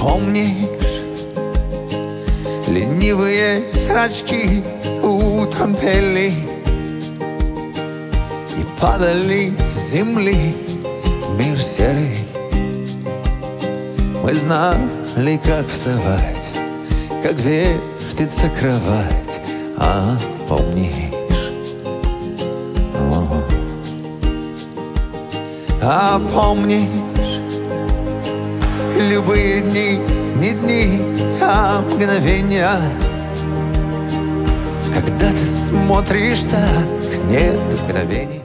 Помнишь ленивые зрачки утром пели и падали с земли в мир серый? Мы знали, как вставать, как вертится кровать. А помнишь? А помнишь любые дни, не дни, а мгновения, когда ты смотришь так, нет мгновений.